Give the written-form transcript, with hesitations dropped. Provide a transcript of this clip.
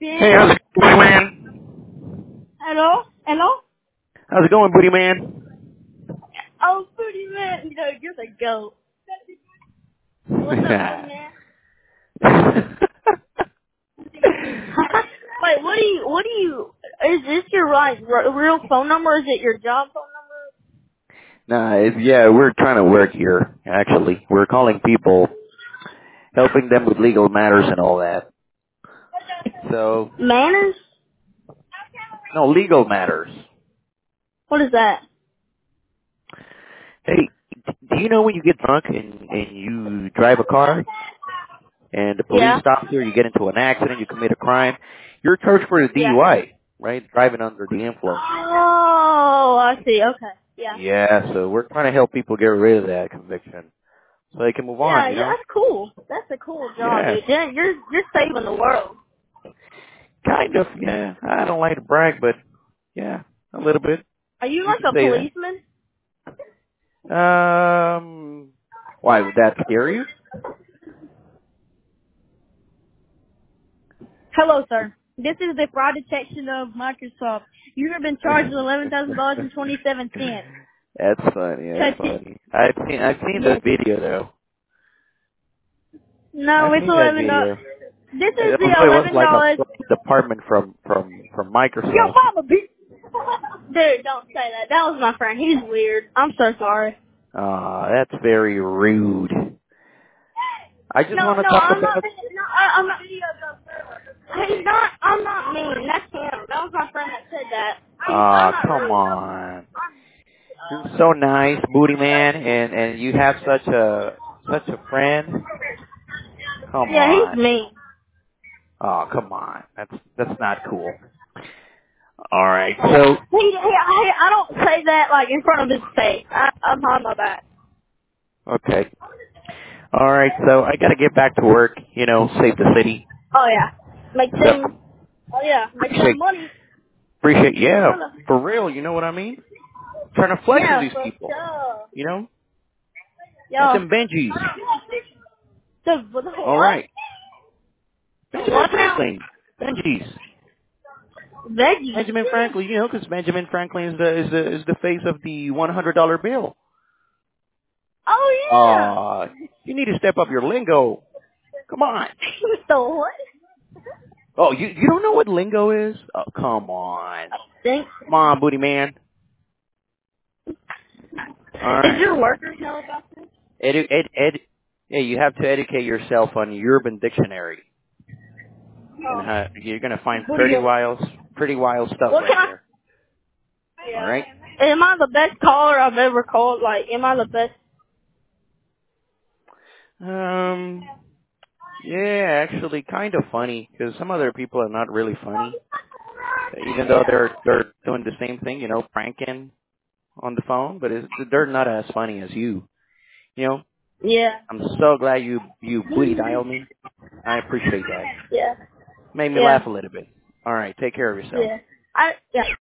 Hey, how's it going, man? Hello? Hello? How's it going, booty man? Oh, Booty Man. You know, you're the goat. What's up, Booty Man? Wait, is this your, like, real phone number? Or is it your job phone number? Nah, yeah, we're trying to work here, actually. We're calling people, helping them with legal matters and all that. So, Manners? no, legal matters. What is that? Hey, do you know when you get drunk and you drive a car and the police Yeah? stops you or you get into an accident, you commit a crime, you're charged for a Yeah. DUI, right? Driving under the influence. Oh, I see. Okay. Yeah. Yeah, so we're trying to help people get rid of that conviction so they can move on, Yeah, you yeah, know? that's cool. That's a cool job, Yeah, dude. Yeah, you're saving the world. kind of, yeah. I don't like to brag, but yeah, a little bit. Are you You like could a say policeman? that. Why would that scare you? Hello, sir. This is the fraud detection of Microsoft. You have been charged with $11,000 and 27 cents. That's funny. That's Touch it. funny. I've seen Yes. that video though. No, I've it's seen that $11. video. This is the Although it was like $11. a department from Yo, Microsoft. mama, bitch. Dude, don't say that. That was my friend. He's weird. I'm so sorry. That's very rude. I just No, want to no, talk I'm not. about. No, I'm not. He's not. I'm not mean. That's him. That was my friend that said that. I'm not Come rude. on. You're so nice, booty man, and you have such a friend. Come Yeah, he's on. mean. Oh, come on. That's not cool. All right. So, I don't say that like in front of his face. I'm on my back. okay. All right. So I got to get back to work. Save the city. Oh yeah, make So some. Oh yeah, make some appreciate money. appreciate. I'm Yeah, gonna. for real. You know what I mean? Trying to flex with Yeah, these for people. sure. You know, got Yo. them Benjis. The All what? right. The Benjamin what now? Franklin. Benjis. Veggies. Benjamin Franklin. Because Benjamin Franklin is the face of the $100 bill. Oh yeah. You need to step up your lingo. Come on. The what? Oh, you don't know what lingo is? Oh, come on. Think. Come on, booty man. All Did right. your workers know about this? Yeah, you have to educate yourself on Urban Dictionary, and Oh. you're gonna find What do pretty wild stuff What can right I? there. All Yeah. right. Am I the best caller I've ever called? Like, am I the best? Um. Yeah, actually, kind of funny because some other people are not really funny, even though Yeah. they're doing the same thing, pranking on the phone, but they're not as funny as you. You know. Yeah. I'm so glad you booty dialed me. I appreciate that. Yeah. Made me Yeah. laugh a little bit. All right. Take care of yourself. Yeah. Yeah.